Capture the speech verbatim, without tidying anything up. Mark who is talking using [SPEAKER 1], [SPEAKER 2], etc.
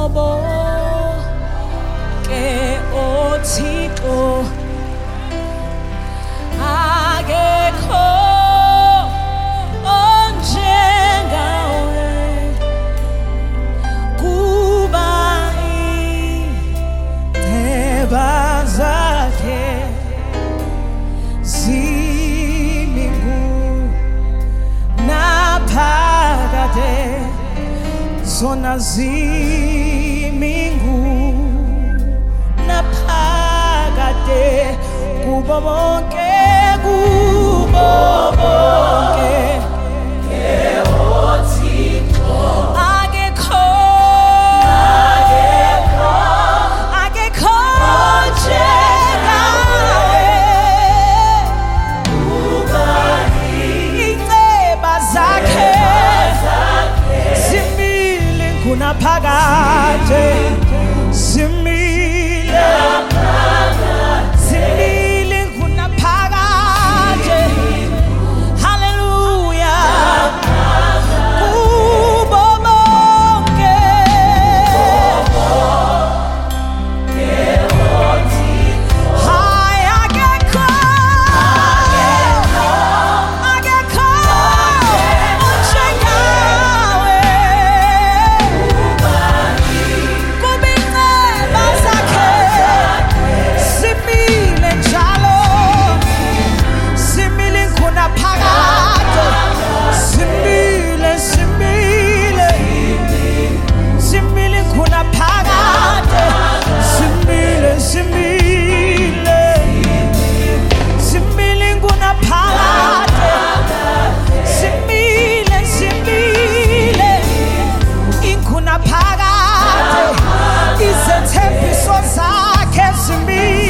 [SPEAKER 1] kubobo ke othixo akekho onjengawe kuba indeba zakhe ziningu naphakade zona zimingu naphakade kubo bonke kubo bonke ke othixo akekho akekho akekho onjengawe kuba indeba zakhe zimile kunaphakade zimile zimile kunaphakade hallelujah kubo bonke hayi akekho akekho onjengawe kuba indeba zakhe zimile njalo zimile kunaphakade zimile zimile zimile kunaphakade zimile zimile zimile kunaphakade zimile zimile inkunaphakade izethembiso zakhe zimile